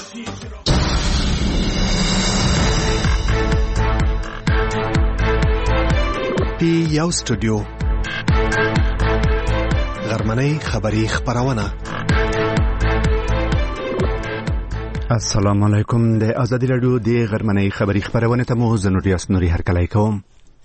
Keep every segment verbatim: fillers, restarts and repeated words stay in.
دی یو سټوډیو غرمنۍ خبری خبرونه. السلام علیکم. د آزادی رادیو د غرمنۍ خبری خبرونه ته مو زه نوریاس نوري هرکلی کوم.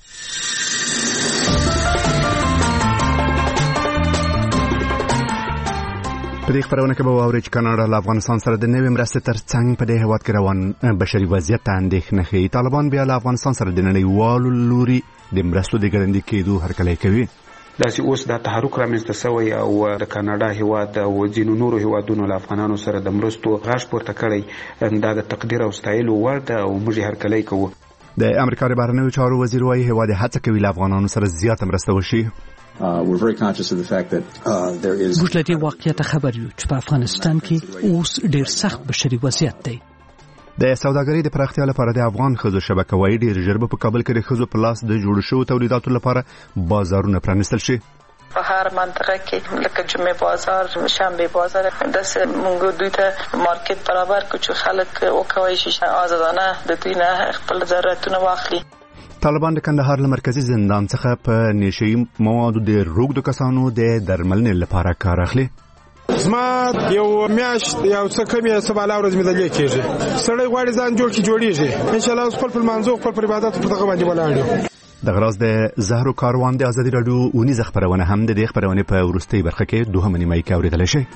په دې خبرونه کې به واورئ چې کاناډا له افغانستان سره د نوې مرستې تر څنګ په دې هېواد کې روان بشري وضعیت ته اندېښنه ښیي. طالبان بیا له افغانستان سره د نړیوالو لوري د مرستو د ګړندي کېدو هرکلی کوي. داسې اوس دا تحرک رامنځته شوی او د کاناډا هېواد او ځینو نورو هېوادونو له افغانانو سره د مرستو غږ پورته کړی دا د تقدیر او ستایلو وړ ده او موږ یې هرکلی کوو. د امریکا د بهرنیو چارو وزیر وایي هېواد یې هڅه کوي له افغانانو سره زیاته مرسته وشي. Uh, we're very conscious of the fact that uh, there is موږ له دې واقعیت خبر یو چې په افغانستان کې اوس ډېر سخت بشري وضعیت دی. د سوداګرۍ د پراختیا لپاره د افغان ښځو شبکه وایي ډېر ژر به په کابل کې د ښځو په لاس د جوړ شوو تولیداتو لپاره بازارونه پرانیستل شي. په هر منطقه کې لکه جمعې بازار، شنبه بازار، داسې موږ دوی ته مارکیټ برابر کړو چې خلک وکوي شي آزادانه د دوی نه خپل ضرورتونه واخلي. طالبان د کندهار له مرکزی زندان څخه په نشئی موادو د روږدو کسانو د درملنې لپاره کار اخلي. زما یو میاشت یو څه کمی سباله ورځ مې دلې کېږي. سړی غواړي ځان جوړ کی جوړیږي. ان شاء الله خپل په منځو خپل پر عبادت په دغه باندې ولاړ. د غراز د زهرو کاروان د آزادی رادیو اونیزه خبرونه هم د دې خبرونه په ورستۍ برخه کې دوه نیمه کې اوریدل شي.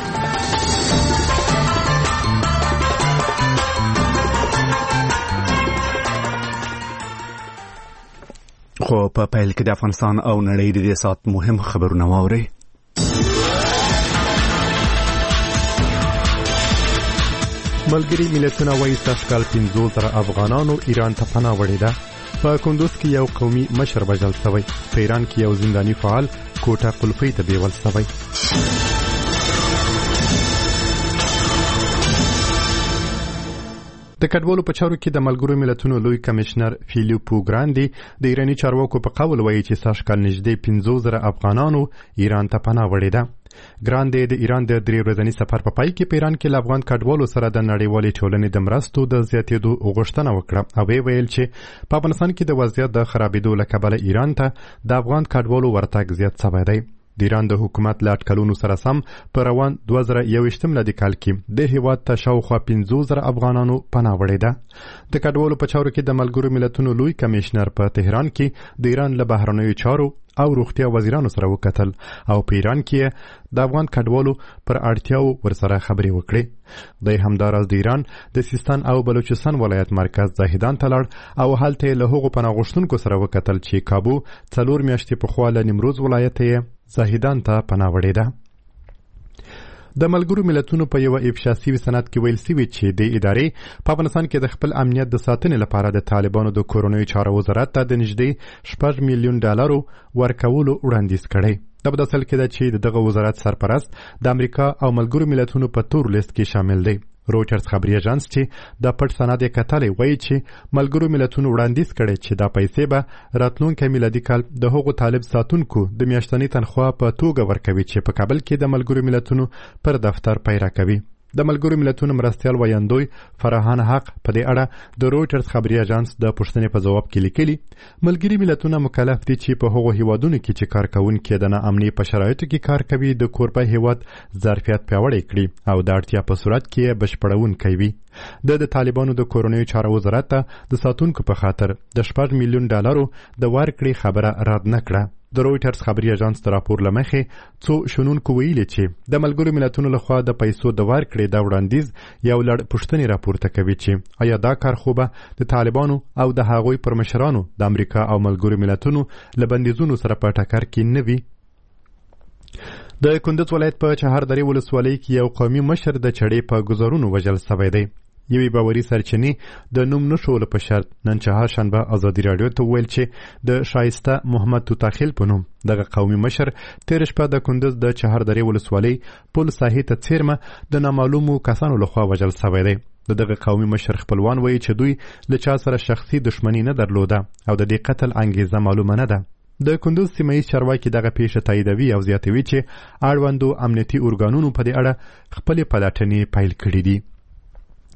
خو په پیل کې د افغانستان او نړۍ د دې سات مهم خبرونه واورئ. ملګري ملتونه وایي سږ کال پنځوس زره افغانانو ایران ته پناه وړې ده. په کندوز کې یو قومي مشر وژل شوی. په ایران کې یو زنداني فعال کوټه قلفۍ ته بیول شوی. د کډوالو په چارو کې د ملګرو ملتونو لوی کمشنر فیلیپو ګراندي د ایرانی چارواکو په قول وایي چې سږ کال نږدې پنځوس زره افغانانو ایران ته پناه وړې ده. ګراندي د ایران د درې ورځني سفر په پای کې په ایران کې له افغان کډوالو سره د نړیوالې ټولنې د مرستو د زیاتېدو غوښتنه وکړه او ویل چې په افغانستان کې د وضعیت د خرابېدو له کبله ایران ته د افغان کډوالو ورتګ زیات شوی دی. د ایران د حکومت له اټکلونو سره سم په روان دوه زره یوویشت میلادي کال کې د هېواد ته شاوخوا پنځوس زره افغانانو پناه وړې ده. د کډوالو په چارو کې د ملګرو ملتونو لوی کمشنر په تهران کې د ایران له بهرنیو چارو او روغتیا وزیرانو سره وکتل او په ایران کې د افغان کډوالو پر اړتیاو ورسره خبرې وکړې. د همداراز د ایران د سیستان او بلوچستان ولایت مرکز زاهدان ته لاړ او هلته له هغو پناه غوښتونکو سره وکتل چې کابو څلور میاشتې پخوا له نیمروز ولایت یې زاهدان ته پناه وړې ده. د ملګرو ملتونو په یو افشا سوي سند کې ویل سوي چې د ادارې په افغانستان کې د خپل امنیت د ساتنې لپاره د طالبانو د کورنیو چارو وزارت ته د نږدې شپږ میلیون ډالرو ورکولو وړاندیز کړی. دا په داسې کې ده چې دغه وزارت سرپرست د امریکا او ملګرو ملتونو په تور لیست کې شامل دی. روچرز خبري اژانس چې د پټ سند یې کتلی وایي چې ملګرو ملتونو وړاندیز کړی چې دا پیسې به راتلونکی میلادي کال د هغو طالب ساتونکو د میاشتنۍ تنخوا په توګه ورکوي چې په کابل کې د ملګرو ملتونو پر دفتر پیدا کوي. د ملګرو ملتونو مرستیال ویاندوی فرحان حق په دې اړه د روچرز خبري اژانس د پوښتنې په ځواب کې لیکلي ملګري ملتونه مکلف دي چې په هغو هیوادونو کې چې کارکوونکي د ناامنۍ په شرایطو کې کار کوي د کوربه هیواد ظرفیت پیاوړی کړي او د اړتیا په صورت کې بشپړونکی وي. د د طالبانو د کورنیو چارو وزارت ته د ساتونکو په خاطر د شپږ میلیون ډالرو د ورکړې خبره رد نه کړه. د رویټرز خبري اژانس د راپور له مخې څو شنونکو ویلي چې د ملګرو ملتونو لخوا د پیسو د ورکړې د وړاندیز یو لړ پوښتنې راپورته کوي چې آیا دا کار خو به د طالبانو او د هغوی پر مشرانو د امریکا او ملګرو ملتونو له بندیزونو سره په ټکر کې نه وي. د کندوز ولایت په چهاردرې ولسوالۍ کې یو قومي مشر د چړې په ګزارونو وژل شوی دی. یوې باوري سرچینې د نوم نشولو په شرط نن چهارشنبه ازادي راډیو ته وویل چې د شایسته محمد توتاخیل په نوم دغه قومي مشر تېره شپه د کندوز د چهاردرې ولسوالۍ پل ساحې ته څیرمه د نامعلومو کسانو لخوا وژل شوی دی. د دغه قومي مشر خپلوان وایي چې دوی له چا سره شخصي دښمني نه درلوده او د دې قتل انګیزه معلومه نه ده. د کندوز سیمه ییز چارواکي دغه پیښه تاییدوي او زیاتوي چې اړوندو امنیتي ارګانونو په دې اړه خپلې پلټنې پیل کړې دي.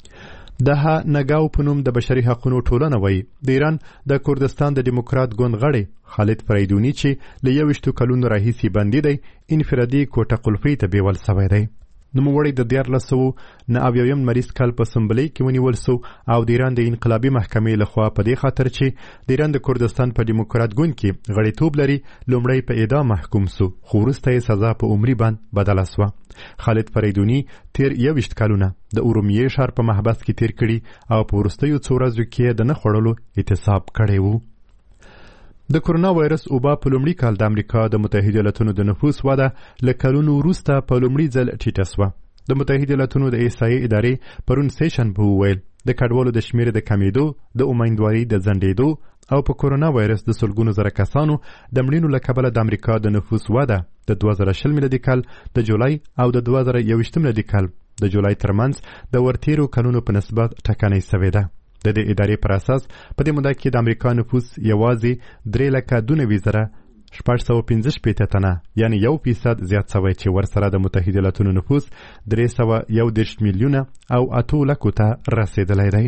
د نګاو په نوم د بشري حقوقو ټولنه وایي د ایران د کردستان د دیموکرات ګوند غړی خالد فریدونی چې له یویشتو کلونو راهیسې بندي دی انفرادي کوټه قلفي ته بیول سوی دی. نوموړی د دیارلس سوه نه اویایم مریض کال په سمبلۍ کې ونیول سو او د ایران د انقلابي محکمې لخوا په دې خاطر چې د ایران د کردستان په دیموکرات ګوند کې غړیتوب لري لومړی په اعدام محکوم سو خو وروسته یې سزا په عمري باندې بدله سوه. خالد فریدونی تیر یویشت کلونه د ارومیې ښار په محبس کې تیر کړي او په وروستیو څو ورځو کې د نه خوړلو اعتصاب کړی وو. د کورونا وایرس وبا په لومړي کال د امریکا د متحده ایالاتونو د نفوس وده له کلونو وروسته په لومړي ځل ټیټه سوه. د متحده ایالاتونو د احصایې ادارې پرون سیشنبه وویل د کډوالو د شمېر د کمیدو د امیندوارۍ د ځنډېدو او په کورونا وایرس د سلګونو زره کسانو د مړینو له کبله د امریکا د نفوس وده د دوه زره شل میلادي کال د جولای او د دوه زره یوویشت میلادي کال د جولای ترمنځ د ورتیرو کلونو په نسبت ټکنۍ سوې ده. د دې ادارې پر اساس په دې موده کې د امریکا نفوس یوازې درې لکه دوه نوي زره شپږ سوه پنځه شپېته تنه یعنې یو فیصد زیات سوی چې ورسره د متحده ایالاتونو نفوس درې سوه یو دېرش میلیونه او اتو لکو ته رسېدلی دی.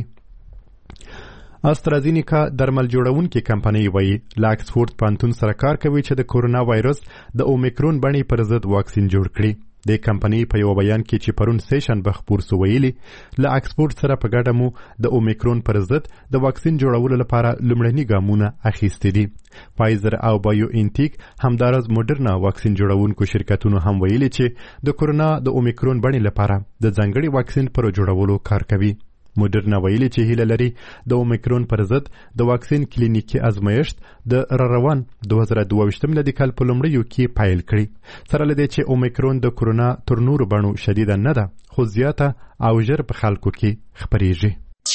استرازینیکا درمل جوړونکې کمپنۍ وایي له اکسفورډ پوهنتون سره کار کوي چې د کورونا وایرس د اومیکرون بڼې پر ضد واکسین جوړ کړي. د کمپنۍ په یو بیان کې چې پرون سیشنبه خپور سو ویلي له اکسفورډ سره په ګډه مو د اومیکرون پر ضد د واکسین جوړولو لپاره لومړني ګامونه اخیستي دي. فایزر او بایو انټیک همدارز موډرنا واکسین جوړونکو شرکتونو هم ویلي چې د کورونا د اومیکرون بڼې لپاره د ځانګړي واکسین پر جوړولو کار کوي. موډرنا ویلي چې هیله لري د اومیکرون پر ضد د واکسین کلینیکي ازمایښت د راروان دوه زره دوه ویشت میلادي کال په لومړیو کې پیل کړي. سره له دې چې اومیکرون د کورونا تر نورو بڼو شدیده نه ده خو زیاته او ژر په خلکو کې خپریږي.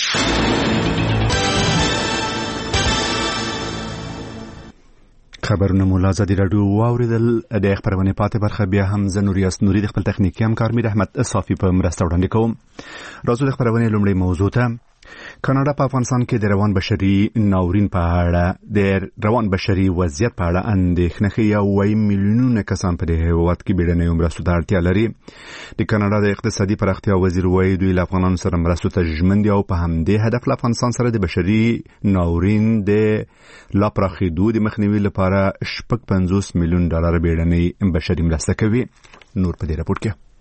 خبرونه مو له ازادي راډیو واوریدل. د خبرونې پاتې برخه بیا هم زه نوریاس نوري د خپل تخنیکي همکار میر احمد صافي په مرسته وړاندې کوم. راځو د خبرونې لومړۍ موضوع ته. کاناډا په افغانستان کې د روان بشري ناورین په اړه د روان بشري وضعیت په اړه اندېښنه ښیي او وايي میلیونونه کسان په دې هېواد کې بیړنیو مرستو ته اړتیا لري. د کاناډا د اقتصادي پراختیا وزیر وايي دوی له افغانانو سره مرستو ته ژمن دي او په همدې هدف له افغانستان سره د بشري ناورین د لا پراخېدو د مخنیوي لپاره شپږ پنځوس میلیون ډالر بیړنۍ بشري مرسته کوي. نور په دې راپور کې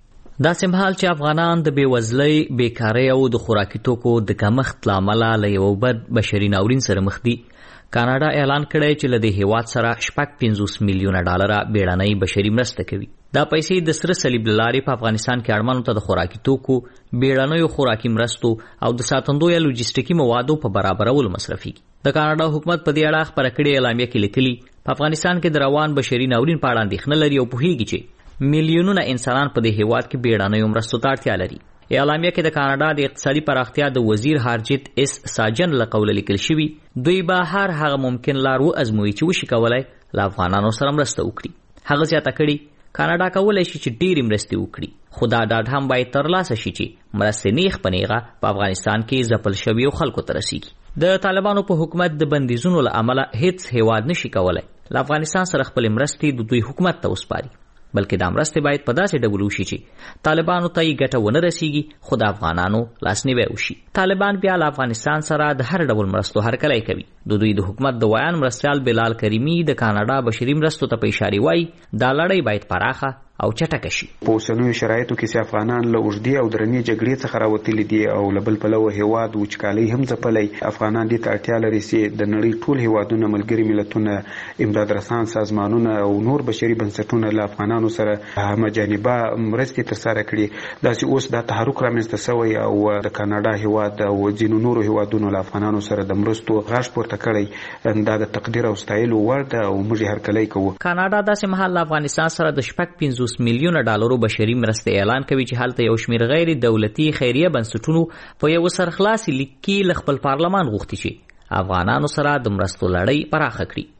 دا سمحال چې افغانان د بیوزلۍ، بیکارۍ او د خوراکي توکو د کمښت له امله له یو بد بشري ناورین سره مخ دي. کاناډا اعلان کړی چې له دې هیواد سره شپږ پنځوس میلیونه ډالره بیړنۍ بشري مرسته کوي. دا پیسې د سره صلیب له لارې په افغانستان کې اړمنو ته د خوراکي توکو، بیړنیو خوراکي مرستو او د ساتندوی یا لوجستیکي موادو په برابرولو مصرفیږي. د کاناډا حکومت په دې اړه خپره کړې اعلامیه کې لیکلي په افغانستان کې د روان بشري ناورین په اړه اندېښنه لري او پوهیږي چې میلیونونه انسانان په دې هیواد کې بیړنیو مرستو ته اړتیا لري. اعلامیه کې د کاناډا د اقتصادي پراختیا د وزیر هارجیت اس ساجن له قوله لیکل شوي دوی به هر هغه ممکن لار وازموي چې وشي کولای له افغانانو سره مرسته وکړي. هغه زیاته کړي کاناډا کولی شي چې ډېرې مرستې وکړي خو دا ډاډ هم باید ترلاسه شي چې مرستې نیغ په نیغه په افغانستان کې ځپل شویو خلکو ته رسیږي. د طالبانو په حکومت د بندیزونو له امله هیڅ هیواد نشي کولای له افغانستان سره خپل مرستې د دوی حکومت ته وسپاري، بلکې دا مرستې باید په داسې ډول وشي چې طالبانو ته یې ګټه ونه رسیږي خو د افغانانو لاسنیوی وشي. طالبان بیا له افغانستان سره د هر ډول مرستو هرکلی کوي. د دوی د حکومت د ویان مرستیال بلال کریمي د کاناډا بشري مرستو ته په اشاره وایي دا لړۍ باید پراخه او چټکه شي. په اوسنیو شرایطو کې چې افغانان له اوږدې او درنې جګړې څخه راوتلي دي او له بل پلوه هیواد وچکالۍ هم ځپلی، افغانان دې ته اړتیا لري چې د نړۍ ټول هیوادونه، ملګري ملتونه، امداد رسان سازمانونه او نور بشري بنسټونه له افغانانو سره همجانبه مرستې ترسره کړي. داسې اوس دا تحرک رامنځته شوی او د کاناډا هیواد او ځینو نورو هیوادونو له افغانانو سره د مرستو غږ پورته کړی. دا د تقدیر او ستایلو وړ ده او موږ یې هرکلی کوو. کاناډا داسې مهال له افغانستان سره د شپږ پنځوس میلیونه ډالرو بشري مرستې اعلان کوي چې هلته یو شمېر غیر دولتي خیریه بنسټونو په یو سرخلاصي لیک کې له خپل پارلمان غوښتي چې افغانانو سره د مرستو لړۍ پراخه کړي.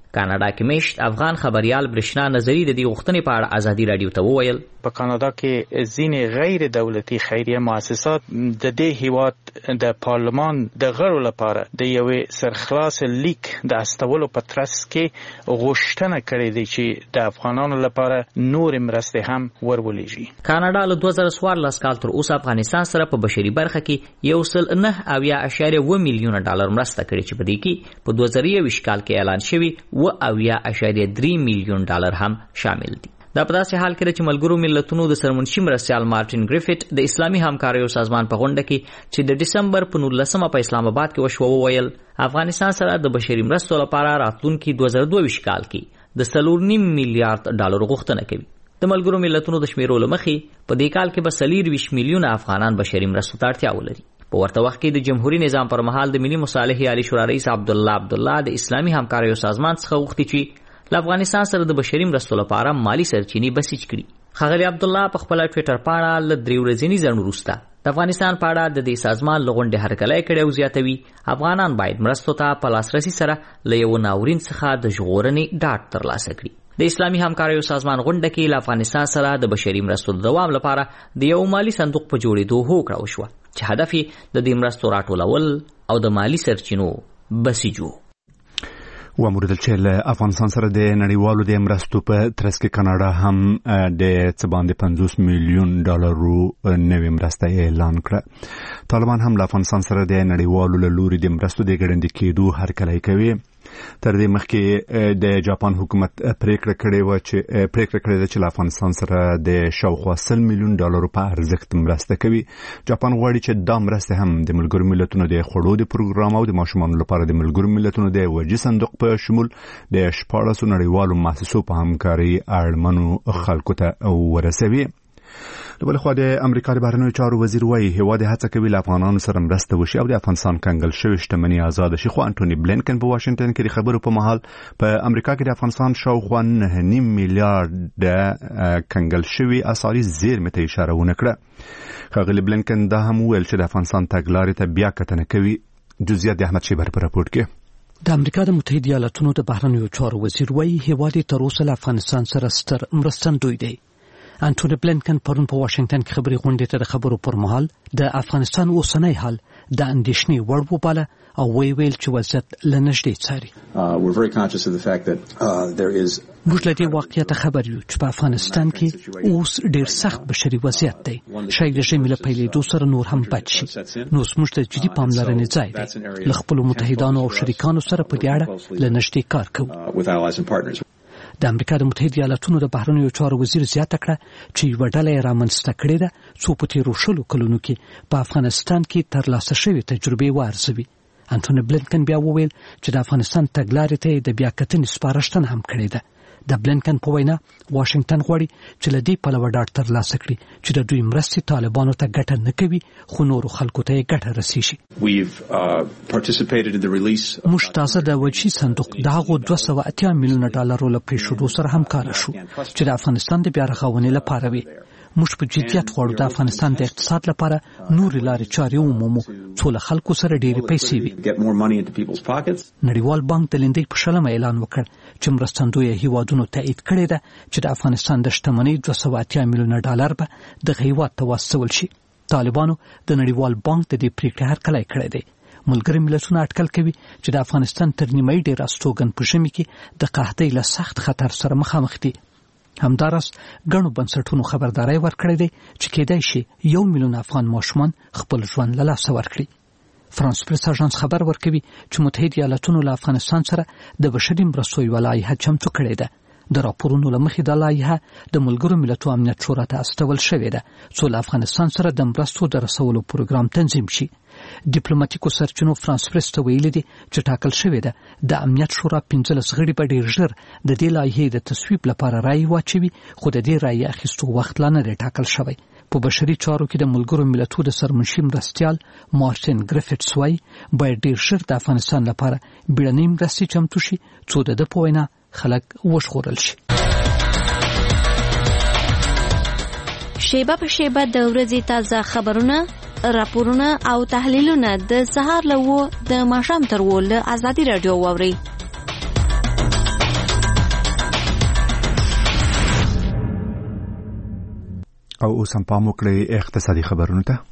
کاناډا کې مشت افغان خبريال برشنا نظری د دې غوښتنې په اړه ازادي رادیو ته وویل په کاناډا کې ځینې غیر دولتي خیریه مؤسسات د دې هیواد د پارلمان د غړو لپاره د یوې سرخلاص لیک د استولو په ترڅ کې غوښتنه کړې ده چې د افغانانو لپاره نور مرستې هم ورولېږي. کاناډا له دوه زره څوارلس کال تر اوسه افغانستان سره په بشري برخه کې یو سل نه اویا اعشاریه اوه میلیونه ډالر مرسته کړې چې په دې کې په دوه زره یوویشت کال کې اعلان شوی اوه اویا اعشاریه درې میلیون ډالر هم شامل دي. دا په داسې حال کې چې ملګرو ملتونو د سرمنشي مرستیال مارټین ګریفټ د اسلامي همکاریو سازمان په غونډه کې چې د دسمبر په نولسمه په اسلام آباد کې وشو وویل افغانستان سره د بشري مرستو لپاره راتلونکي دوه زره دوه ویشت کال کې د څلور نیم میلیارډ ډالر غوښتنه کوي. د ملګرو ملتونو د شمیرو لمخې په دې کال کې به څلور ویشت میلیونه افغانان بشري مرستو ته اړتیا ولري. په ورته وخت کې د جمهوریت نظام پر مهال د ملي مصالحې عالی شورا رئیس عبدالله عبدالله د اسلامي همکاریو سازمان څخه غوښتي چې له افغانستان سره د بشري مرستو لپاره مالی سرچینې بسیج کړي. ښاغلي عبدالله په خپل ټویټر پاڼه له درې ورځني ځنډ وروسته د افغانستان په اړه د دې سازمان له غونډې هرکلی کړی او زیاتوي افغانان باید مرستو ته په لاسرسي سره له یو ناورین څخه د ژغورنې ډاډ ترلاسه کړي. د اسلامي همکاریو سازمان غونډه کې له افغانستان سره د بشري مرستو د دوام لپاره د یو مالی صندوق په جوړېدو هوکړه وشوه چې هدف یې د دې مرستو راټولول او د مالی سرچینو بسیج و. وموردل چې له افغانستان سره د نړیوالو د مرستو په ترڅ کې کاناډا هم د څه باندې پنځوس میلیون ډالرو نوې مرسته اعلان کړه. طالبان هم له افغانستان سره د نړیوالو له لوري د مرستو د ګړندي کېدو هرکلی کوي. تر دې مخکې د جاپان حکومت پریکړه کړې و چې پریکړه کړې ده چې له افغانستان سره د شاوخوا سل میلیون ډالرو په ارزښت مرسته کوي. جاپان غواړي چې دا مرسته هم د ملګرو ملتونو د خوړو د پروګرام او د ماشومانو لپاره د ملګرو ملتونو د وجې صندوق په شمول د شپاړسو نړیوالو مؤسسو په همکاري اړمنو خلکو ته ورسوي. د بل خوا د امریکا د بهرنیو چارو وزیر وایي هیواد هڅه کوي له افغانانو سره مرسته وشي او د افغانستان کنګل شوې شتمنۍ آزاد شي. خو انټونی بلینکن په واشنگټن کې د خبرو په مهال په امریکا کې د افغانستان شاوخوا نه نیم میلیارډ کنګل شوې اسعاري زیرمې ته اشاره ونه کړه. ښاغلي بلینکن دا هم وویل چې د افغانستان تګلارې ته بیا کتنه کوي. جزئیات د احمد شیبر په راپورټ کې. د امریکا د متحده ایالاتونو د بهرنیو چارو وزیر وایي هیواد تر اوسه له افغانستان سره ستر مرستندوی دی. انټونی بلینکن پرون په واشنگټن کې خبري غونډې ته د خبرو پر مهال د افغانستان اوسنی حال د اندېښنې وړ وباله او وی ویل چې وضعیت له نږدې څاري. موږ له دې واقعیت خبر یو چې په افغانستان کې اوس ډېر سخت بشري وضعیت دی. شاید رژیم له پیلېدو سره نور هم بد شي. نو موږ ته جدي پاملرنې ځای دی. له خپلو متحدانو او شریکانو سره په دې اړه له نږدې کار کوو. د امریکا د متحده ایالاتونو د بهرنیو چارو وزیر زیاته کړه چې یوه ډله یې رامنځته کړې ده څو په تېرو شلو کلونو کې په افغانستان کې ترلاسه شوې تجربې وارزوي. انټونی بلینکن بیا وویل چې د افغانستان تګلارې ته یې د بیا کتنې سپارښتنه هم کړې ده. د بلینکن په وینا واشنگټن غواړي چې له دې پلوه ډاډ ترلاسه کړي چې د دوی مرستې طالبانو ته ګټه نه کوي خو نورو خلکو ته یې ګټه رسیږي. موږ تازه د وجهي صندوق د هغو دوه سوه اتیا میلیونه ډالرو له پرېښودو سره همکاره شو چې د افغانستان د بیا رغونې لپاره وي. موږ په جدیت غواړو د افغانستان د اقتصاد لپاره نورې لارې چارې ومومو څو له خلکو سره ډېرې پیسې وي. نړیوال بانک د لیندۍ په شلمه اعلان وکړ چې مرستندویه هیوادونو تایید کړې ده چې د افغانستان د شتمنۍ دوه سوه اتیا میلیونه ډالر به دغه هیواد ته واستول شي. طالبانو د نړیوال بانک د دې پریکړې هرکلی کړی دی. ملګري ملتونه اټکل کوي چې د افغانستان تر نیمایي ډېر استوګن په ژمي کې د قحطۍ له سخت خطر سره مخامخ دي. همداراز ګڼو بنسټونو خبرداري ورکړې ده چې کېدای شي یو میلیون افغان ماشومان خپل ژوند له لاسه ورکړي. فرانس پریس اژانس خبر ورکوي چې متحده ایالاتونو له افغانستان سره د بشري مرستو یوه لایحه چمتو کړې ده. د راپورونو له مخې دا لایحه د ملګرو ملتونو امنیت شورا ته استول شوې ده څو له افغانستان سره د مرستو د رسولو پروګرام تنظیم شي. ډیپلوماټیکو سرچینو فرانس پریس ته ویلي دي چې ټاکل شوې ده د امنیت شورا پنځلس غړي به ډېر ژر د دې لایحې د تصویب لپاره رایې واچوي خو د دې رایې اخیستو وخت لا نه دی ټاکل شوی. په بشري چارو کې د ملګرو ملتونو د سرمنشي مرستیال مارټین ګریفټس وایي باید ډېر ژر د افغانستان لپاره بیړنۍ مرستې چمتو شي څو د ده په وینا خلک وژغورل شي. شیبه په شیبه د ورځې تازه خبرونه، راپورونه او تحلیلونه د سهار له وو د ماښام تر وو له ازادي رادیو واوري. او اوس هم پام وکړئ اقتصادي خبرونو ته.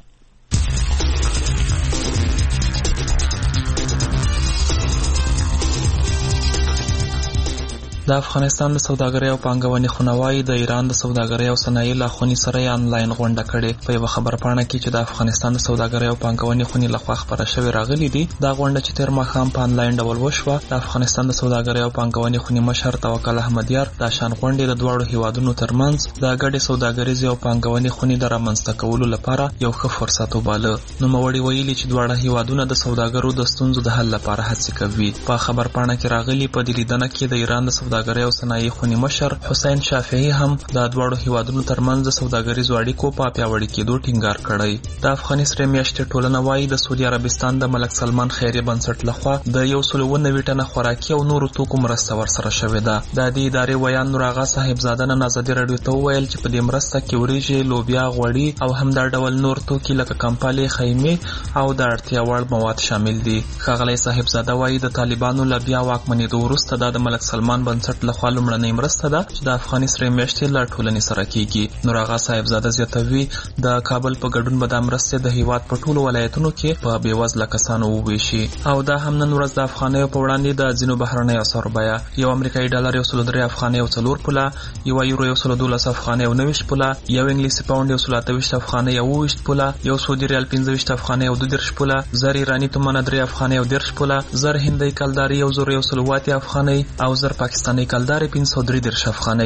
د افغانستان د سوداګرۍ او پانګونې خونوای د ایران د سوداګرۍ او صنایع لاخونی سره آنلاین غونډه کړې. په یو خبر پاڼه کې چې د افغانستان د سوداګرۍ او پانګونې خونی لخوا خبره شوې راغلي دي، دا غونډه چې تیر ماښام په آنلاین ډول وشوه، د افغانستان د سوداګرۍ او پانګونې خونی مشر توکل احمد یار د شان غونډې د دوړو هیوادونو ترمنځ د ګډې سوداګریزې او پانګونې خونی د رامنځته کولو لپاره یو ښه فرصت وباله. نو موړي ویلي چې دوړو هیوادونو د سوداګرو د ستونزو د حل لپاره هڅې کوي. په خبر پاڼه کې راغلي په دې لیدنه کې د ایران د سوداګرۍ او صنایع خونی مشر حسین شافعی هم د دوړو هیوادونو ترمنځ د سوداګریزو اړیکو په پیاوړي کېدو ټینګار کړی. د افغاني سره میاشتې ټولنه وايي د سعودي عربستان د ملک سلمان خیریه بنسټ لخوا د یو سل او نوي ټنه خوراکي او نورو توکو مرسته ورسره شوې ده. د دې ادارې ویان نور آغا صاحبزاده نن ازادي رادیو ته وویل چې په دې مرسته کې وریجې، لوبیا، غوړي او هم د ډول نور توکي لکه کمپالې، خیمې او د اړتیا وړ مواد شامل دي. ښاغلی صاحبزاده وايي د طالبانو له بیا واکمنېدو وروسته د ملک سلمان بنسټ لخوا لومړنۍ مرسته ده چې د افغاني سره میاشتې له ټولنې سره کیږي. نور آغا صاحبزاده زیاتوي د کابل په ګډون به د مرستې د هیواد په ټولو ولایتونو کې په بېوزله کسانو وویشي. او دا هم نن ورځ د افغانیو په وړاندې د ځینو بهرنیو اسعارو بیه یو امریکایي ډالر یو سل درې افغانۍ او څلور پوله، یو یورو یو سل دولس افغانۍ او نوي پوله، یو انګلیسي پاوند یو سل اته ویشت افغانۍ او اووه پوله، یو سعودي ریال پنځه ویشت افغانۍ او دوه دېرش پوله، زر ایراني تومنه درې افغانۍ او دېرش پوله، زر هندۍ کلداري یو زر یو سل اووه اتیا افغانۍ او زر پاکستاني کلداري پنځه سوه درې دېرش افغانۍ.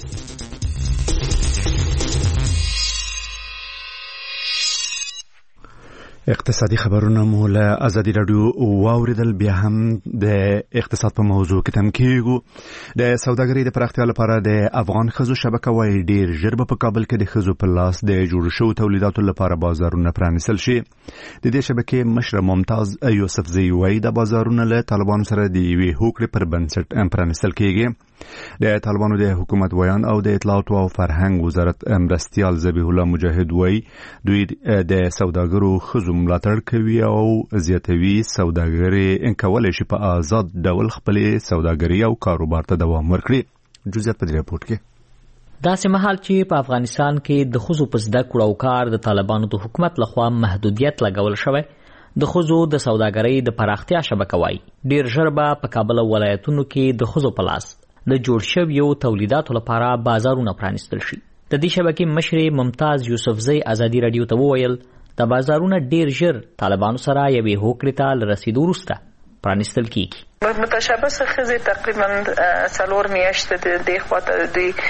اقتصادي خبرونه مو له ازادي رادیو واوریدل. بیا هم د اقتصاد په موضوع کې تم کېږو. د سوداګرۍ د پراختیا لپاره د افغان ښځو شبکه وايي ډیر ژر به په کابل کې د ښځو په لاس د جوړ شوو تولیداتو لپاره بازارونه پرانیستل شي. د دې شبکې مشر ممتاز یوسفزی وايي د بازارونه له طالبانو سره د یوې هوکړې پر بنسټ پرانیستل کېږي. د طالبانو د حکومت ویان او د اطلاعات او فرهنګ وزارت مرستیال ذبیح الله مجاهد وايي دوی د سوداګرو ښځو ملاتړ کوي او زیاتوي سوداګري کولای شي په آزاد ډول خپلې سوداګري او کاروبار ته دوام ورکړي. جزئیات په دې راپورټ کې. داسې مهال چې په افغانستان کې د ښځو په زده کړو او کار د طالبانو د حکومت لخوا محدودیت لګول شوی، د ښځو د سوداګرۍ د پراختیا شبکه وايي ډیر ژر به په کابل او ولایتونو کې د ښځو په لاس د جوړ شویو تولیداتو لپاره بازارونه پرانیستل شي. د دې شبکې مشر ممتاز یوسفزی ازادي رادیو ته وویل د بازارونه ډیر ژر طالبانو سره یوې هوکړې ته له رسیدو وروسته پرانیستل کیږي. متشابه ښځې تقریبا څلور میاشتې د دې خواته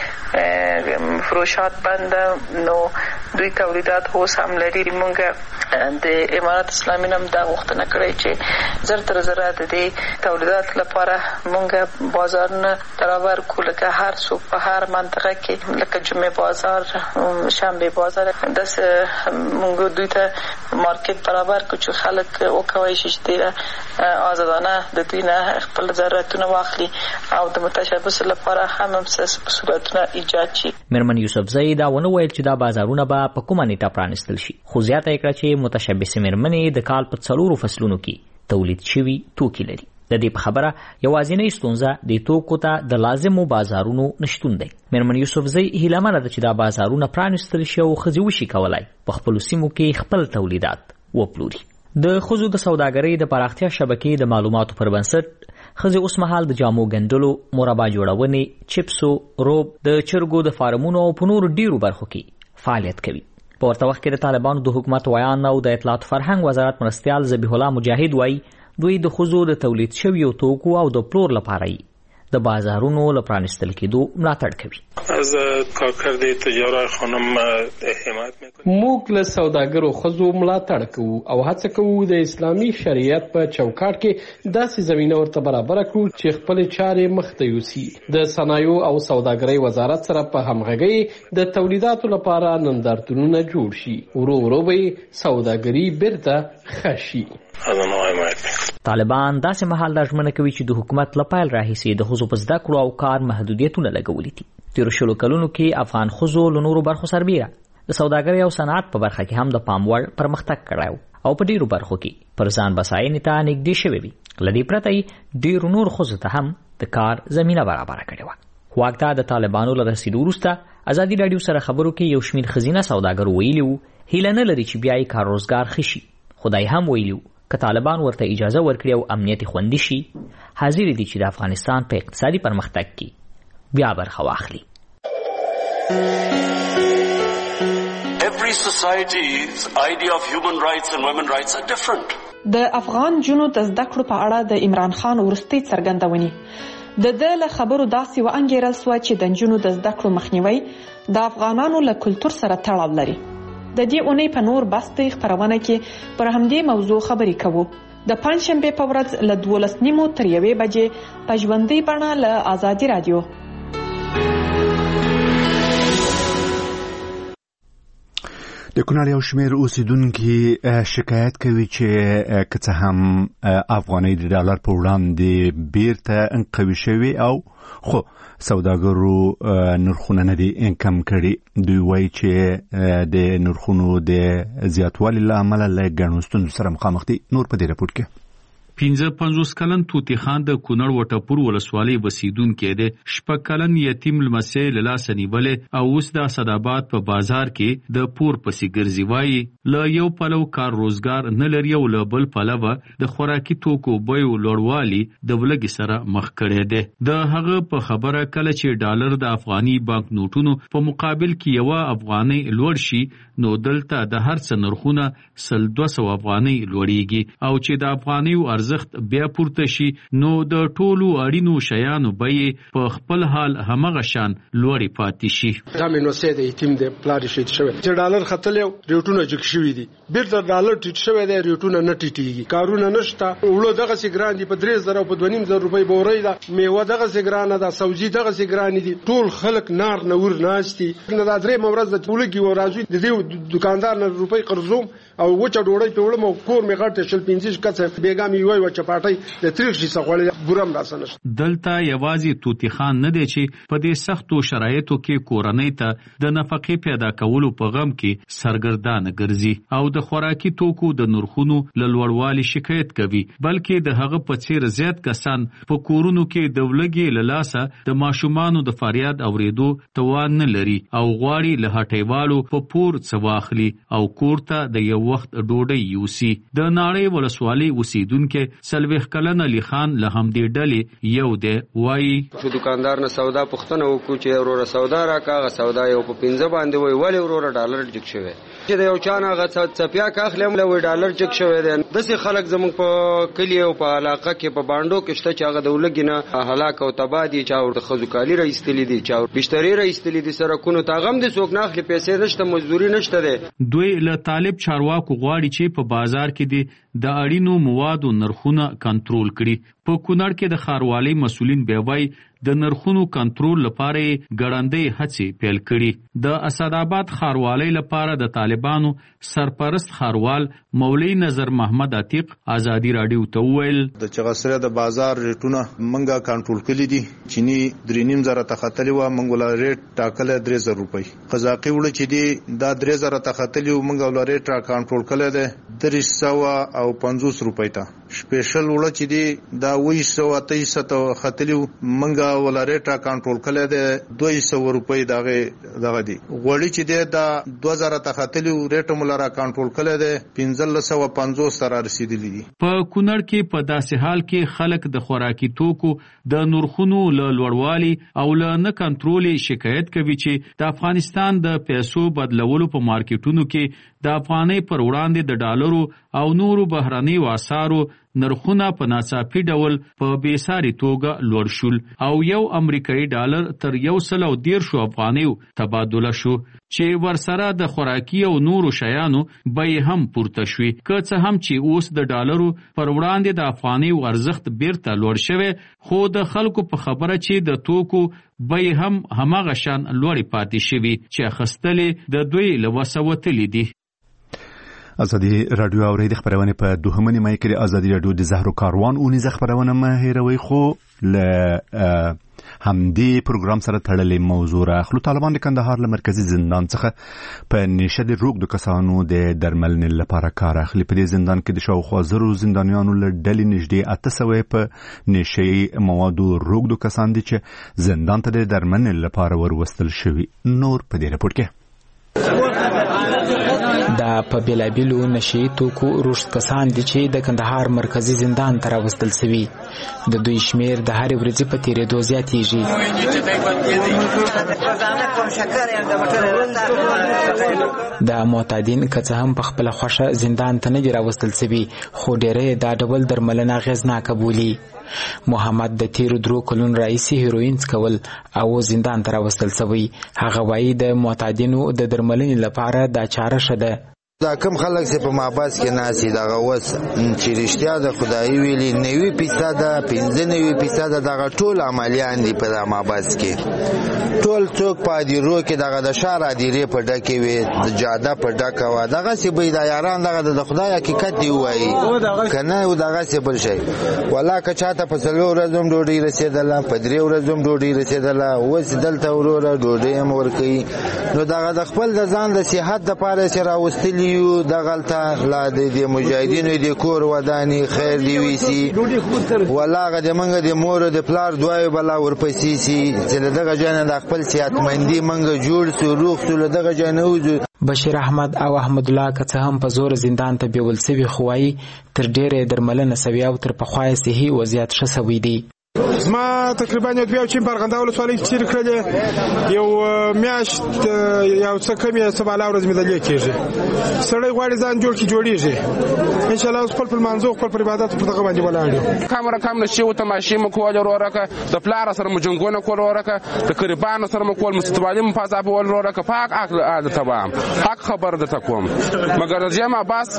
دوی فروشات بنده نو دوی تولیدات اوس هم لري. موږ د امارات اسلامي هم دا غوښتنه کړې چې زر تر زره د دې تولیدات لپاره موږ بازارونه برابر کړو، لکه هر څوک په هر منطقه کې لکه جمعې بازار، شنبه بازار، داسې موږ دوی ته مارکیټ برابر کړو چې خلک وکولی شي چې آزادانه د دوی نه خپل ضرورتونه واخلي او د متشبث لپاره هم هم صورتونه ایجاد شي. میرمن یوسفزی دا ونه ویل چې دا بازارونه به په کومه نیټه پرانیستل شي، خو زیاته یې کړه چې متشبث میرمنې د کال په څلورو فصلونو کې تولید شوي توکي لري. د دې په خبره یوازینۍ ستونزه د توکو ته د لازمو بازارونو نشتون دی. میرمن یوسفزی هیله مند ده چې دا بازارونه پرانیستل شي او ښځې وشي کولای په خپلو سیمو کې خپل تولیدات وپلوري. د ښځو د سوداګرۍ د پراختیا شبکې د معلوماتو پر بنسټ ښځې اوس مهال د جامو ګنډلو، مربا جوړونې، چپسو، روب، د چرګو د فارمونو او په نورو ډیرو برخو کې فعالیت کوي. په ورته وخت کې د طالبانو د حکومت ویان او د اطلاعات فرهنګ وزارت مرستیال ذبیح الله مجاهد وايي دوی د ښځو د تولید شویو توکو او د پلور لپاره د بازارونو له پرانیستل کېدو ملاتړ کوي. از کارکرد تجارت خانم حمایت میکنیم. موږ له سوداګرو ښځو ملاتړ کوو او هڅه کوو د اسلامي شریعت په چوکاټ کې داسې زمینه ورته برابر کړو چې خپل چارې مخته یوسي. د صنایعو او سوداګرۍ وزارت سره په همغږۍ د تولیداتو لپاره نندارتونونه جوړ شي. ورو ورو به سوداګري بیرته ښه شي. طالبان داسې مهال دا ژمنه کوي چې د حکومت له پیل راهیسې د ښځو په زده کړو او کار محدودیتونه لګولي دي. تېرو شلو کلونو کې افغان ښځو له نورو برخو سربیره د سوداګرۍ او صنعت په برخه کې هم د پام وړ پرمختګ کړی او په ډیرو برخو کې پر ځان بساینې ته نږدې شوې وي. له دې پرته یې ډیرو نور ښځو ته هم د کار زمینه برابره کړې وه. واک ته د طالبانو له رسیدو وروسته ازادي راډیو سره خبرو کې یو شمېر ښځینه سوداګرو ویلي وو هیله نه لري چې بیا یې کار روزګار ښه شي. خدای هم ویلي وو که طالبان ورته اجازه ورکړي او امنیت خوندي شي حاضر دي چې د افغانستان په اقتصادي پرمختګ کې بیا برخه واخلي. Every society's idea of human rights and women rights are different. د افغان جنو د زده کړو په اړه د عمران خان وروستۍ څرګندونې د ده له خبرو داسې وانګیرل سوه چې د نجونو د زده کړو مخنیوی د افغانانو له کلتور سره تړاو لري. د دې اونۍ په نور بستې خپرونه کې پر همدې موضوع خبرې کوو. د پنجشنبې په ورځ له دولس نیمو تر یوې بجې په ژوندۍ بڼه له ازادي راډیو. د کونړ یو شمېر اوسیدونکي شکایت کوي چې که څه هم افغانۍ د ډالر په وړاندې بیرته انقوي شوي او خو سوداګرو نرخونه نه دي کم کړي. دوی وایي چې د نرخونو د زیاتوالي له امله له ګڼو ستونزو سره مخامخ دي. نور په دې راپور کې پنځه پنځوس کلن توتی خان د کونړ وټپور ولسوالۍ بسیدونکی دی. شپږ کلن یتیم لمسی له لاسه نیولې او اوس د اسداباد په بازار کې د پور پسې ګرځي. وایي له یو پلو کار روزګار نه لري او له بل پلوه د خوراکي توکو بیو لوړوالي د ولګي سره مخ کړی دی. د هغه په خبره کله چې ډالر د افغاني بانک نوټونو په مقابل کې یوه افغانۍ لوړ شي نو دلته د هر څه نرخونه سل دوه سوه افغانۍ لوړیږي او چې د افغانیو ارزښت بیا پورته شي نو د ټولو اړینو شیانو بیې په خپل حال همغه شان لوړې پاتې شي. دا مې نو سې د یتیم د پلار شي شوی چې ډالر ختلې ریټونه جګ شوي دي بیرته ډالر ټیټ شوی دی ریټونه نه ټیټیږي کارونه نشته وړو دغه سي ګران دي په درې زره په دوه نیم زره روپۍ بورې ده میوه دغه سي ګرانه ده سبزي دغه سي ګران دي ټول خلک نار نور ناشتي نه دا درې مورز د ټولګي و راځي د دې دکاندار نه روپۍ قرضوم او وچه ډوړی په وړم او کور می غټه شل پنځه کڅه بیګامي وای و چپاټي د تریخ شي څخه بورم راسنه. دلته یوازې توتی خان نه دی چې په دې سختو شرایطو کې کورنۍ ته د نفقې پیدا کولو په غم کې سرګردان ګرځي او د خوراکي توکو د نرخونو له لوړوالي شکایت کوي بلکې د هغه په څیر زیات کسان په کورونو کې د ولګي له لاسه د ماشومانو د فریاد اوریدو توان نه لري او غواړي له هټیوالو په پور څه واخلي او کور ته د یو وخت ډوډۍ یوسي. د ناړۍ ولسوالۍ اوسیدونکي څلوېښت کلن علي خان له همدې ډلې یو دی. وایي چې دکاندار نه سودا پوښتنه وکړو چې وروره سودا راکړه هغه سودا یو په پنځه باندې وایي ولې وروره ډالر جګ شوی چې د یو چا نه هغه څپیاک اخلم له ډالر جګ شوی دی. داسې خلک زموږ په کلي او په علاقه کې په بانډو کې شته چې هغه د ولګي نه هلاک او تباه دي چا ورته ښځو کالي راایستلي دي چا بشتري راایستلي دي سړکونو ته هغه هم د څوک نه اخلي پیسې نشته مزدوري نشته دی. دوی له طالب چارواکو غواړي چې په بازار کې دي د اړینو موادو نرخونه کنټرول کړي. په کونړ کې د ښاروالۍ مسؤلین بیا وایي د نرخونو کنټرول لپاره ګړندۍ هڅې پیل کړي. د اسداباد ښاروالۍ لپاره د طالبانو سرپرست ښاروال مولوي نظر محمد عتیق ازادي راډیو ته وویل د چغسره د بازار ریټونه منګه کنټرول کړي دي. چینی درې نیم زره تختلی و منګول ریټ ټاکل درې زره روپۍ قزاقي وړ چې دي دا درې زره تختلی و منګول ریټ کنټرول کړي ده درې سوه او پنځوس روپۍ ته سپیشل وړ چې دي دا وې سوه تیس ته ختلی منګه ولا ریټ کنټرول کړي ده دوه سوه روپۍ دغه دغه دي غوړي چې دي دا دوه زره تختلی ریټ مولره کنټرول کړي ده پنځه سوه پنځوس سره رسیدلی دي. په کونړ کې په داسې حال کې خلک د خوراکي توکو د نرخونو له لوړوالي او له نه کنټرولې شکایت کوي چې د افغانستان د پیسو بدلولو په مارکیټونو کې د افغانۍ پر وړاندې د ډالرو او نورو بهرنیو اسعارو نرخونه په ناڅاپي ډول په بېساري توګه لوړ شول او یو امریکایي ډالر تر یو سل او دیرشو افغانیو تبادله شو چې ورسره د خوراکي او نورو شیانو بیې هم پورته شوي. که څه هم چې اوس د ډالرو پر وړاندې د افغانیو ارزښت بیرته لوړ شوی خو د خلکو په خبره چې د توکو بیې هم هماغه شان لوړې پاتې شوي چې اخیستلې د دوی له وسه وتلي دي. ازادي راډیو اوري د خبرونه په دوهمه نیمه کې ازادي راډیو د زهرو کاروان اونیزه خبرونه مه هیروي خو ل همدې پروګرام سره تړلې موضوع راخلو. طالبان د کندهار له مرکزی زندان څخه په نشه د روغ د کسانو د درملنې لپاره کار اخلي. په دې زندان کې د شاوخوا زرو زندانیانو له ډلې نږدې اته سوه په نشهیي موادو روغ د کسان دي چې زندان ته د درملنې لپاره وروستل شوي. نور په دې رپورټ کې دا په بیلابیلو نشي توکو روشت کسان دي چې د کندهار مرکزی زندان ته راوستل شوي. د دوی شمیر د هر ورځې په تیریدو زیاتیږي. د معتادین که څه هم په خپله خوښه زندان ته نه دي راوستل شوي، خو ډېری دا ډول درملنه اغېزناکه بولي. محمد د تیرو درو کلونو راهیسې هیروین څکول او زندان ته راوستل شوی. هغه وایي د معتادینو د درملنې لپاره دا چاره ښه ده. دا کم خلک چې په محبس کې ناسي دغه وس چې رښتیا د خدای ویلي نوي فیصده پنځه نوي فیصده دغه ټول عملیان دي په محبس کې. ټول څوک په دیرو کې دغه د شار دیرې په ډکه وي، د جاده په ډکه وا، دغه سی به د یاران دغه د خدای حقیقت دی وایي کنه او دغه سی بل شي. ولا که چاته په څلور ورځې ډوډۍ رسیدله، په درې ورځې ډوډۍ رسیدله، اوس دلته وروره ډوډۍ هم ورکوي. نو دغه د خپل د ځان د صحت لپاره چې راوستلي یو دغلته لا د مجاهدینو د کور ودانی خیر دی ویسی، ولا غد منګه د مور د پلار دوای بلا ورپسې سي چې دغه جن د خپل صحتمندي منګه جوړ سو روغ سو دغه جنوز. بشیر احمد او احمد الله که څه هم په زور زندان ته بیول سوي، خو وايي تر ډیره درملنه سوي او تر پخوای صحي وضعیت ښه سوي دي. زما تقریبا یو بیا چې په ارغنداو ولسوالۍ کې چیر کړل یو میاشت یو څه کم یې سبا ورځ مې دلې کېږي. سړی غواړي ځان جوړ کی جوړیږي ان شاء الله خپل په منځو خپل پر عبادت په دغه باندې ولاړ. کامره کام نشي او تماشې مو کول ورکه د پلار سره مو جنگونه کول ورکه د قربان سره مو کول مستوالي مو فاز په ول ورکه پاک عقل عادت تمام حق خبر ده تکوم مګر جمع بس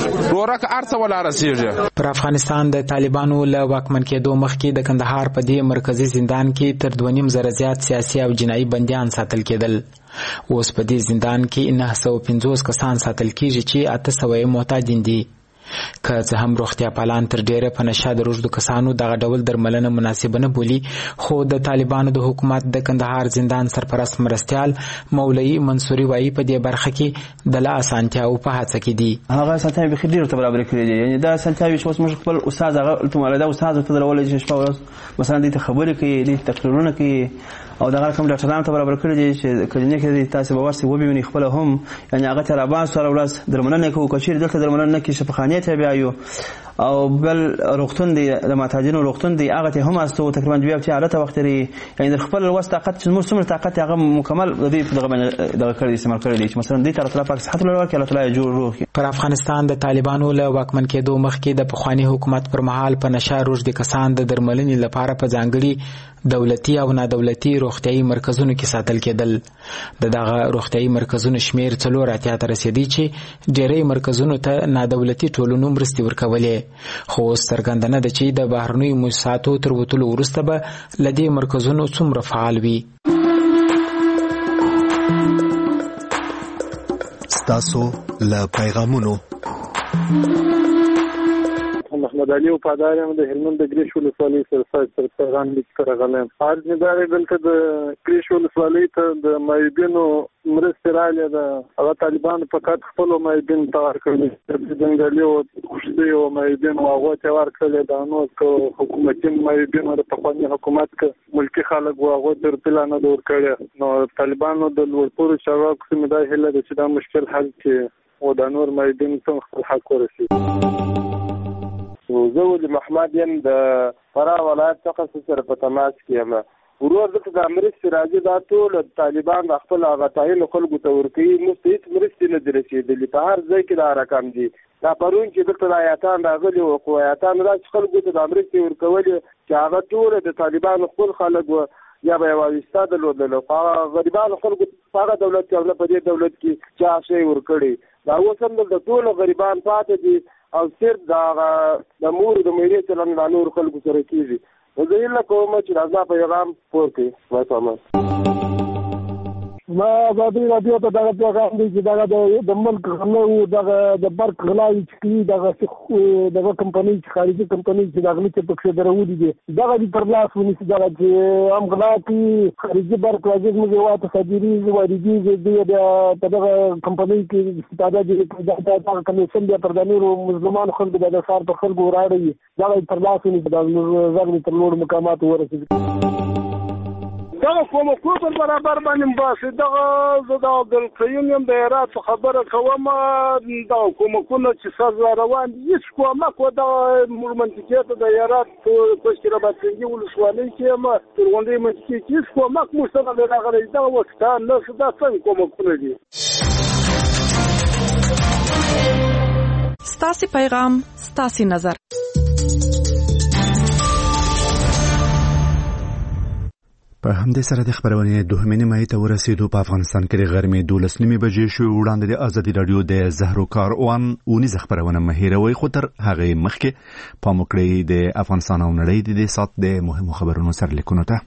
ورکه ارڅ ولا رسیږي. پر افغانستان د طالبانو له واکمن کېدو مخکې د کندهار په دې مرکزی زندان کې تر دوه نیم زره زیات سیاسي او جنایي بندیان ساتل کېدل. اوس په دې زندان کې نه سوه پنځوس کسان ساتل کېږي چې اته سوه یې معتادین دي. که څه هم روغتیا پالان تر ډیره په نشه د روږدو کسانو دغه ډول درملنه مناسبه نه بولي، خو د طالبانو د حکومت د کندهار زندان سرپرست مرستیال مولوي منصوري وایي په دې برخه کې د لا اسانتیاو په هڅه کې دي. هغه اسانتیاوې بخیر ډېر ته برابر کړي دي. یعنی دا اسانتیاوې چې اوس موږ خپل استاد هغه التماله دا استاد ته درولې چې شپه مثلا دې ته خبرې کوي، دې تقریرونه کوي او دغه کوم ډاکټرانو ته برابر کړی دي چې کلینیک کې تاسو به ورسې وبوینئ خپل هم، یعنی هغه ته راباس سره ورس درملنه کوي. کچیر دلته درملنه کې شفاخانه ته بیا یو او بل روغتون دی د معتادینو روغتون دی هغه ته هم استو تقریبا بیا چې حالت وخت لري، یعنی خپل الوس طاقت چې موږ څومره طاقت هغه مکمل د دې دغه دغه کړی استعمال کړی دي چې مثلا دې تر طرفه صحت لري کې الله تعالی جوړ روغ. پر افغانستان د طالبانو له واکمن کېدو مخکې د پخوانی حکومت پر مهال په نشه روږدي کسان د درملنې لپاره په ځانګړي دولتي او نادولتي روغتيایي مرکزونو کې ساتل کېدل. د دغه روغتيایي مرکزونو شمیر څلور اتیا ته رسیدي چې ډېری مرکزونو ته نادولتي ټولنو مرستې ورکولې. خو څرګنده نه ده چې د بهرنیو موسساتو تر وتلو وروسته به له دې مرکزونو څومره فعال وي. ستاسو له پیغامونو محمد علي وفادار یم د هلمند د ګریش ولسوالۍ سره سره پیغام لیک راغلی. عرض مې دا دی دلته د ګریش ولسوالۍ ته د مایبینو مرستې راغلې ده. هغه طالبانو فقط خپلو مایبینو ته ورکړلې، ځنګلي او خوشتي او مایبینو هغو ته ورکړلې ده. نو که حکومتي مایبینو د پخواني حکومت که ملکي خلک وو هغو ته رپله نه ده ورکړې. نو طالبانو د لوړپوړو چارواکو ته مې دا هیله ده چې دا مشکل حل کړي او دا نور مایبین څنګه خپل حق ورسوي. زه ولي محمد یم د فراه ولایت څخه سره په تماس کې یم. ورور دلته د مرستې راځي دا ټول طالبان د خپل هغه تعین خلکو ته ورکوي، موږ ته هېڅ مرستې نه دي رسېدلي. په هر ځای کې دا رقم دي. دا پرون چې دلته د ایاتان راغلي وو، خو ایاتانو داسې خلکو ته دا مرستې ورکولې چې هغه ټول د طالبانو خپل خلک وو یا به یې وایستا درلودلو. هغه غریبانو خلکو په هغه دولت کې او په دې دولت کې چا شی ورکړي. دا اوس هم دلته ټول غریبان پاتې دي او صرف د د مور د میرې چلن د نور خلکو سره کېږي. زه هیله کوم چې دا پیغام پور کړي. وای ما ازادي راډیو ته دغه پیغام دی چې دغه د ملک غلو دغه د برق غلاوي چې دغه دغه کمپنۍ چې خارجي کمپنۍ چې دغه چې پکې درولې دي دغه د پر لاس ونیسي دغه چې هم غلا کوي خارجي برق راځي موږ واته صدري واردي د دغه کمپنۍ کې استفاده دي دغه کمیشن د پردانیرو مسلمان خلکو د سار په خلکو راړي دغه پر لاس ونیسي دغه زغمي تر لوړ مقامات ورسېږي دغه کوم کوم برابر باندې باسي دغه زه د عبدالقیوم یم د هرات خبره کوم دا کوم کوم چې سر روان هیڅ کومک و د منطقې د هرات کوشتره باندې ولسوالۍ کې ما تر غونډې منطقې کې هیڅ کومک مستقل راغلی دا وخت نه صدا څنګه کوم کوم دي ستاسو پیغام ستاسو نظر په همدې سره د خبرونې دوهمې نیمایي ته ورسېدو. په افغانستان کې د غرمې دولس نیمې بجې شوې. وړاندې د ازادي راډیو د زهرو کاروان اونیزه خبرونه مه هېروئ، خو تر هغې مخکې پام وکړئ د افغانستان او نړۍ د دې ساعت د مهمو خبرونو سرلیکونو ته.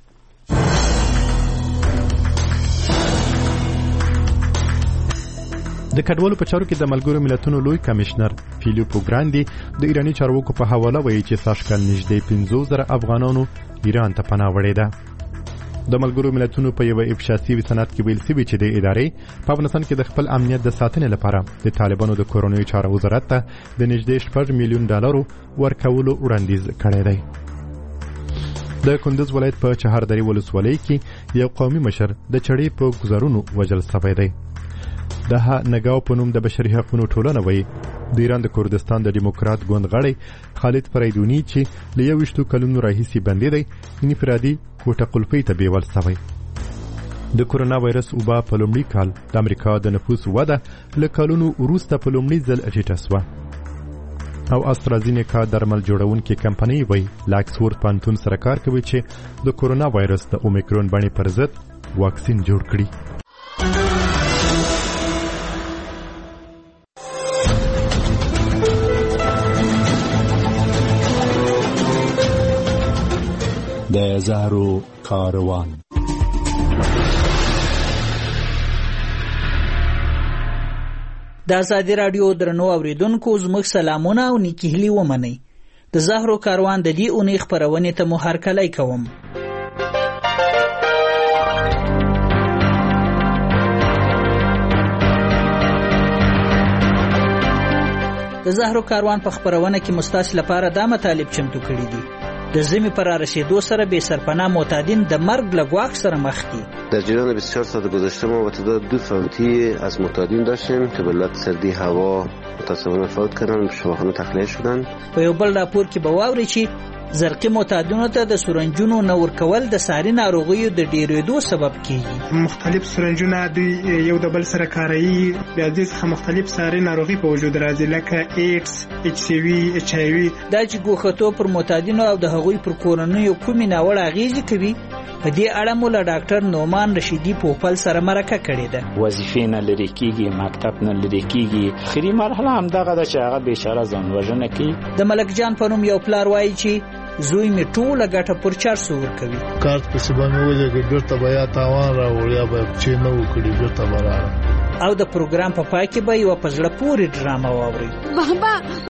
د کډوالو په چارو کې د ملګرو ملتونو لوی کمشنر فیلیپو ګراندي د ایرانی چارواکو په حواله وایي چې ساشکل نږدې پنځوس زره افغانانو ایران ته پناه وړې ده. د ملګرو ملتونو په یو افشا شوي سند کې ویل شوي چې د ادارې په افغانستان کې د خپل امنیت د ساتنې لپاره د طالبانو د کورنیو چارو وزارت ته د نږدې شپږ میلیون ډالرو ورکولو وړاندیز کړی دی. د کندز ولایت په چهاردری ولسوالۍ کې یو قومي مشر د چړې په گزارونو وژل شوی دی. د ها نگاو په نوم د بشري حقوقو ټولنه وایي د ایران د کردستان د دیموکرات ګوند غړی خالد فریدونی چې له یویشتو کلونو راهیسې بندي دی انفرادي کوټه قلفۍ ته بیول شوی. د کورونا وایرس وبا په لومړي کال د امریکا د نفوس وده له کلونو وروسته په لومړي ځل ټیټه شوه او استرازینیکا درمل جوړونکې کمپنۍ وایي له اکسفورډ پوهنتون سره کار کوي چې د کورونا وایرس د اومیکرون بڼې پر ضد واکسین جوړ کړي. د زهرو کاروان. د ازادي راډیو درنو اوریدونکو زموږ سلامونه او نیکهیلي ومنئ. د زهرو کاروان د دې اونۍ خپرونې ته مو هرکلی کوم. د زهرو کاروان په خپرونه کې مستاس لپاره دا مطالب چمتو کړي دي. د زمي پر رسیدو سره به سرپناه معتادین د مرگ لگواخ سره مخ دي. در جریان بیست و چهار ساعت گذشته ما تعداد دو فوتی از معتادین داشتیم که به علت سردی هوا متاسفانه فوت کردن، شفاخانه تخلیه شدن. په یو بل راپور کې به واوري چې زرقي معتادینو ته د سورنجونو نه ورکول د ساري ناروغیو د ډیرېدو سبب کیږي. مختلف سورنجونه دوی یو د بل سره کاروي، بیا د څخه مختلف ساري ناروغي په وجود راځي لکه ایډز، ایچ سی وی، ایچ آی وی. دا چې ګوښتو پر معتادینو او د هغوی پر کورنیو کومې ناوړه اغېزې کوي، په دې اړه مو له ډاکټر نومان رشیدي پوپل سره مرکه کړې ده. وظیفې نه لرې کیږي، مکتب نه لرې کیږي، اخري مرحله همدغه ده چې هغه بیچاره ځان وژنه کوي. د ملک جان په نوم یو پلار وایي چې زوی می ټوله ګټه پر چارسو ورکوي. کارت په سبا مې ولګي ګرته بیا تاوان راوړ یا به چې نو وکړي ګرته برابر. او د پروګرام په پای کې به یو په زړه پورې ډرامه واوري. بابا